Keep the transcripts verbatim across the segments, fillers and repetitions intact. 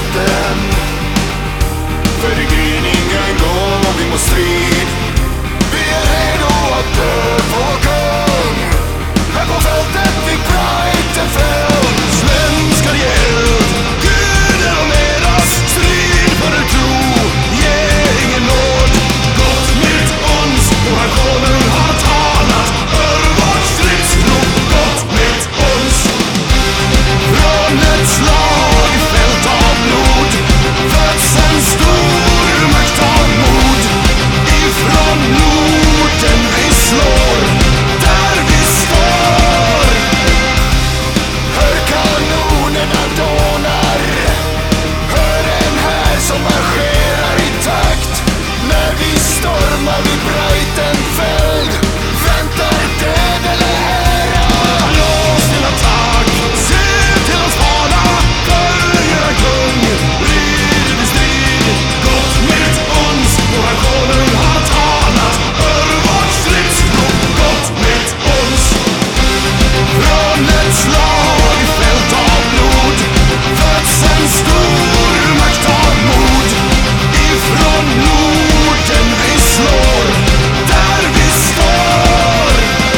natten. För det gryning en gång vi må strid. Vi är redo att dö på vår kung. Här på fältet fick Brighten fäll. Svenskar ge eld, Gud är och med oss. Strid för er tro, ge ingen nåd. Gott mitt ons, vår konung har talat. Hör vårt stridsrop, gott mitt ons. Från ett slag fält av blod föds en stor makt av mod. Ifrån Norden vi slår, där vi står. Hör kanonerna dånar, hör en här som marscherar i takt. När vi stormar vid Brightenfeld väntar död eller ära. Lås till attack, se till oss fara. Följer en kung, rider i strid. Gott mitt ons, våra konung har talat. Hör vårt stridsrop, gott mitt ons. Från ett slag fält av blod föds en stor makt av mod. Ifrån Norden vi slår, där vi står.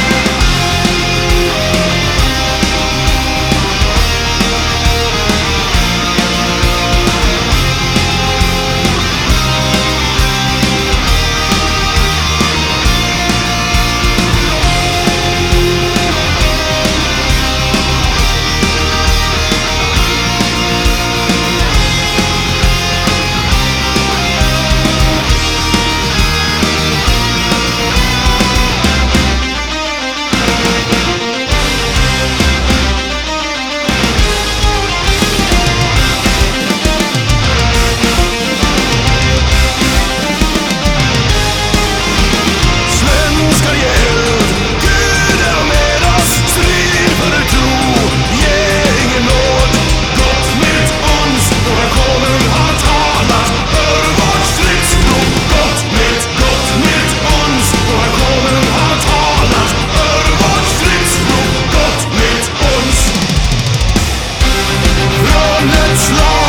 Svenskar ge eld, Gud är och med oss. Strid för er tro, ge ingen nåd. Gott mitt ons, våra konung har talat. Hör vårt stridsrop, gott mitt, gott mitt ons. Våra konung har talat. Hör vårt stridsrop, gott mitt ons. Från ett slag